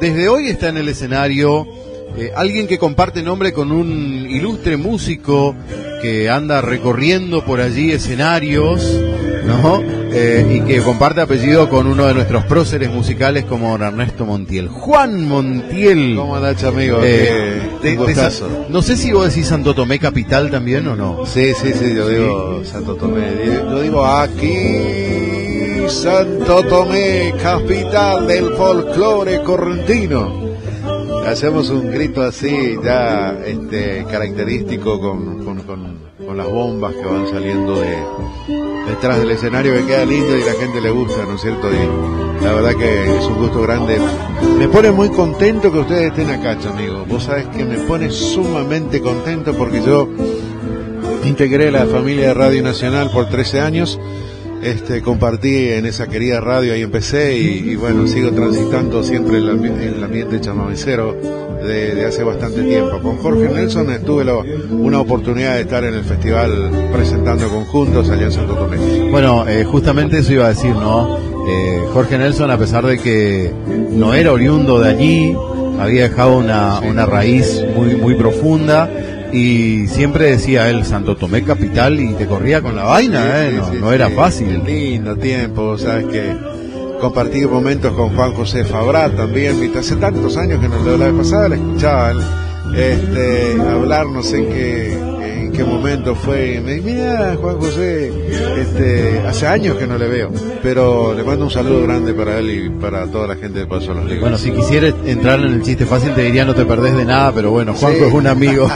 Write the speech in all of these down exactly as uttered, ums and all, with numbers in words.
desde hoy está en el escenario eh, alguien que comparte nombre con un ilustre músico que anda recorriendo por allí escenarios, ¿no? Eh, y que comparte apellido con uno de nuestros próceres musicales como don Ernesto Montiel. Juan Montiel. ¿Cómo andás, amigo? Eh, Qué, de, de Sa- no sé si vos decís Santo Tomé capital también o no. Sí, sí, sí, yo digo Santo Tomé. Yo digo aquí, Santo Tomé, capital del folclore correntino. Hacemos un grito así, ya este, característico con, con, con, con las bombas que van saliendo de detrás del escenario, que queda lindo y la gente le gusta, ¿no es cierto? Y la verdad que es un gusto grande. Me pone muy contento que ustedes estén acá, amigo. Vos sabés que me pone sumamente contento porque yo integré la familia de Radio Nacional por trece años. Este, compartí en esa querida radio, ahí empecé y, y bueno, sigo transitando siempre el, ambi- el ambiente chamamecero de, de hace bastante tiempo. Con Jorge Nelson tuve lo, una oportunidad de estar en el festival presentando conjuntos allá en Santo Tomé. Bueno, eh, justamente eso iba a decir, ¿no? Eh, Jorge Nelson, a pesar de que no era oriundo de allí, había dejado una, Sí. una raíz muy, muy profunda. Y siempre decía él, Santo Tomé capital, y te corría con la vaina, ¿eh? Sí, No, sí, no era sí. fácil. Lindo tiempo, sabes que compartí momentos con Juan José Fabrat también, viste, hace tantos años que no, la vez pasada la escuchaba él, este, hablar, no sé en qué, en qué momento fue, y me dice, mira Juan José, este, hace años que no le veo, pero le mando un saludo grande para él y para toda la gente de Paso a los Libros. Bueno, si quisieras entrar en el chiste fácil te diría no te perdés de nada, pero bueno, Juanjo Sí. es un amigo.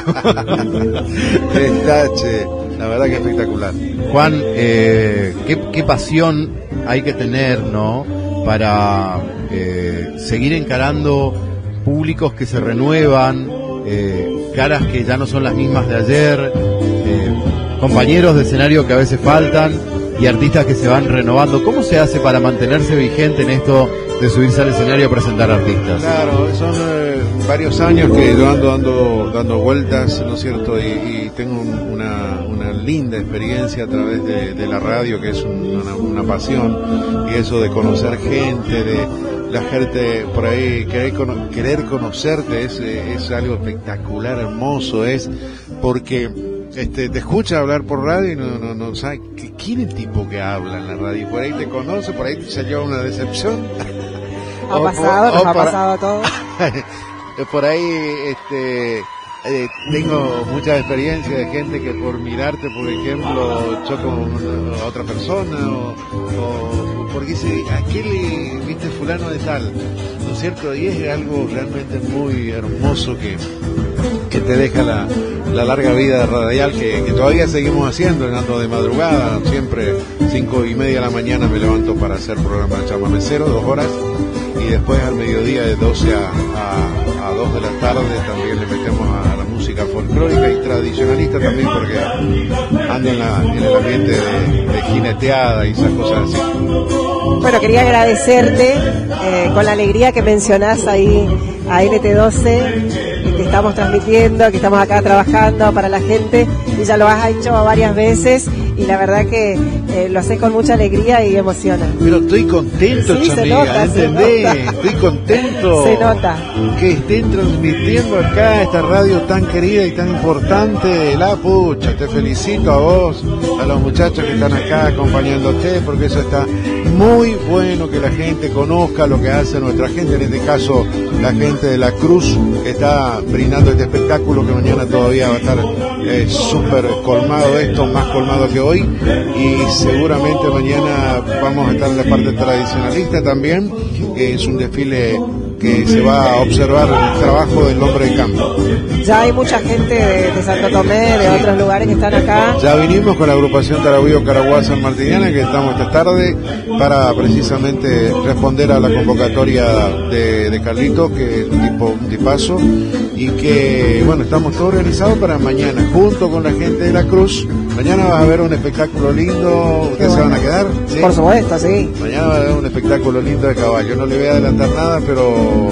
Está, che, la verdad que espectacular. Juan, eh, qué, qué pasión hay que tener, ¿no? Para eh, seguir encarando públicos que se renuevan, eh, caras que ya no son las mismas de ayer, eh, compañeros de escenario que a veces faltan y artistas que se van renovando. ¿Cómo se hace para mantenerse vigente en esto de subirse al escenario a presentar artistas? Claro, son eh, varios años que yo ando dando, dando vueltas, ¿no es cierto? Y, y tengo un- una, una linda experiencia a través de, de la radio, que es un- una, una pasión, y eso de conocer gente, de la gente por ahí, querer, cono- querer conocerte es, eh, es algo espectacular, hermoso, es porque este, te escucha hablar por radio y no, no, no sabe que- quién es el tipo que habla en la radio, por ahí te conoce, por ahí te salió una decepción. Ha O- pasado, o- nos o ha para- pasado a todos. por ahí este eh, tengo mucha experiencia de gente que por mirarte, por ejemplo, choca a otra persona o, o porque dice, ¿a qué le viste fulano de tal? ¿No es cierto? Y es algo realmente muy hermoso que, que te deja la, la larga vida radial que, que todavía seguimos haciendo, ando de madrugada, siempre cinco y media de la mañana me levanto para hacer programa de chamamecero, dos horas, y después al mediodía de doce a, a, a dos de la tarde también le metemos a la música folclórica y tradicionalista también, porque ando en, la, en el ambiente de, de jineteada y esas cosas así. Bueno, quería agradecerte eh, con la alegría que mencionás ahí a N T doce, que estamos transmitiendo, que estamos acá trabajando para la gente, y ya lo has hecho varias veces y la verdad que eh, lo haces con mucha alegría y emociona. Pero estoy contento, Sí, se chamiga, nota, se ¿entendés? nota. Estoy contento. Se nota. Que estén transmitiendo acá esta radio tan querida y tan importante. La pucha, te felicito a vos, a los muchachos que están acá acompañándote, porque eso está muy bueno, que la gente conozca lo que hace nuestra gente, en este caso la gente de la Cruz, que está brindando este espectáculo que mañana todavía va a estar eh, súper colmado esto, más colmado que hoy, y seguramente mañana vamos a estar en la parte tradicionalista también, que es un desfile que se va a observar el trabajo del hombre de campo. Ya hay mucha gente de, de Santo Tomé, de Sí. otros lugares que están acá. Ya vinimos con la agrupación Tarahuío Caraguá San Martiniana, que estamos esta tarde para precisamente responder a la convocatoria de, de Carlito, que es un tipo, un tipazo, y que bueno, estamos todos organizados para mañana, junto con la gente de la Cruz. Mañana va a haber un espectáculo lindo. ¿Ustedes se van a quedar? ¿Sí? Por supuesto, sí. Mañana va a haber un espectáculo lindo de caballo. No le voy a adelantar nada, pero le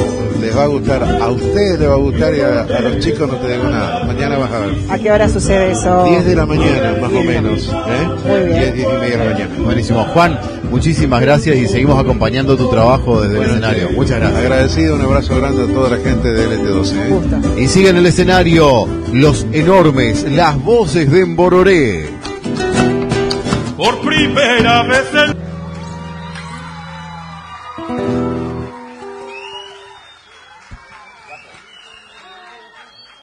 les va a gustar, a ustedes les va a gustar y a, a los chicos no te digo nada. Mañana vas a ver. ¿A qué hora sucede eso? diez de la mañana, más o menos. ¿eh? Muy bien. diez, diez y media de la mañana. Buenísimo. Juan, muchísimas gracias y seguimos acompañando tu trabajo desde Bueno, el escenario. Muchas gracias. Agradecido, un abrazo grande a toda la gente de L T doce. ¿eh? Gusto. Y sigue en el escenario los enormes, las voces de Mbororé. Por primera vez el...